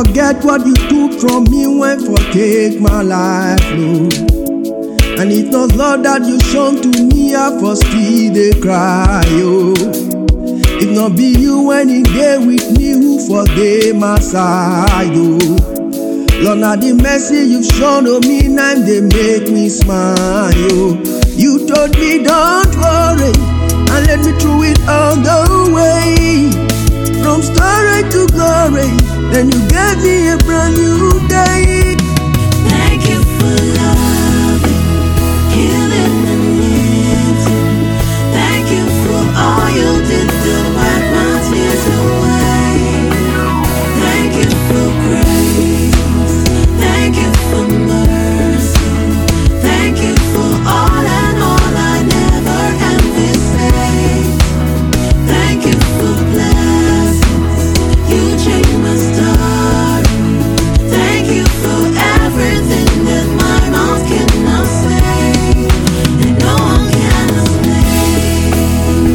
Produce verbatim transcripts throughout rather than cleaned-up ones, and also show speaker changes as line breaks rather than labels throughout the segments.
forget what you took from me when forsake my life, Lord. And it's not love that you shown to me, I for still they cry, oh. If not be you when he there with me, who for they my side, oh. Lord, now the mercy you've shown to me, now they make me smile, oh. You told me don't worry, and let me through it all the way, from story to glory. Then you gave me a brand new day.
Thank you for loving, healing and lifting. Thank you for all you did to wipe my tears away. Thank you for grace. Thank you for mercy. Thank you for all and all I never envisaged. Thank you for blessings. You changed my story. Thank you for everything that my mouth cannot say, and no one can explain,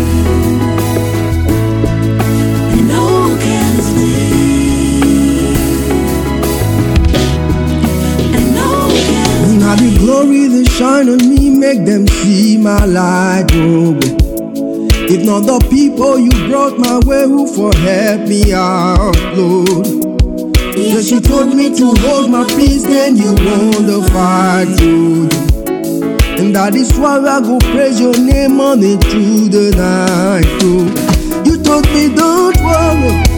and no one can explain, and no one can explain.
Now the glory that shine on me, make them see my light, oh. If not the people you brought my way, who for help me out, Lord. Yes, you told me to hold my peace, then you won the fight, Lord. And that is why I go praise your name on it through the night, oh. You told me don't worry,